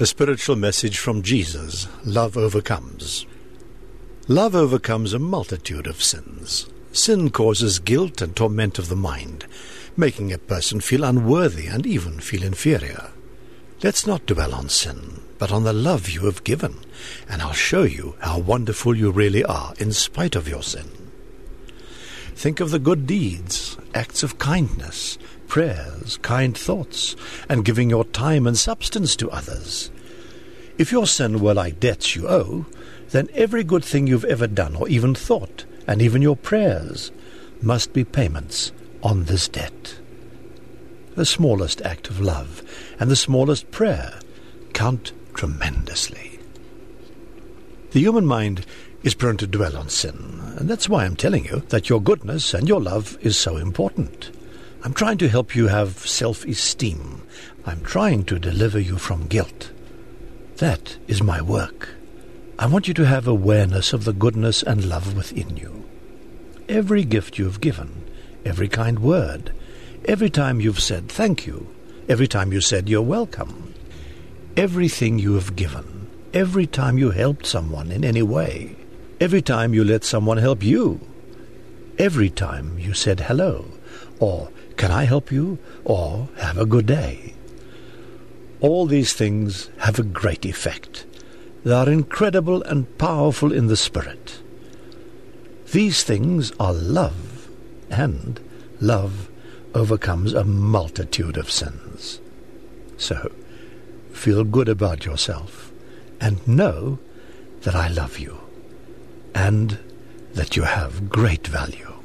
A spiritual message from Jesus. Love overcomes. Love overcomes a multitude of sins. Sin causes guilt and torment of the mind, making a person feel unworthy and even feel inferior. Let's not dwell on sin, but on the love you have given, and I'll show you how wonderful you really are in spite of your sin. Think of the good deeds, acts of kindness, prayers, kind thoughts, and giving your time and substance to others. If your sin were like debts you owe, then every good thing you've ever done or even thought, and even your prayers, must be payments on this debt. The smallest act of love and the smallest prayer count tremendously. The human mind is prone to dwell on sin, and that's why I'm telling you that your goodness and your love is so important. I'm trying to help you have self-esteem. I'm trying to deliver you from guilt. That is my work. I want you to have awareness of the goodness and love within you. Every gift you have given, every kind word, every time you've said thank you, every time you said you're welcome, everything you have given, every time you helped someone in any way, every time you let someone help you, every time you said hello, or can I help you, or have a good day. All these things have a great effect. They are incredible and powerful in the spirit. These things are love, and love overcomes a multitude of sins. So, feel good about yourself, and know that I love you, and that you have great value.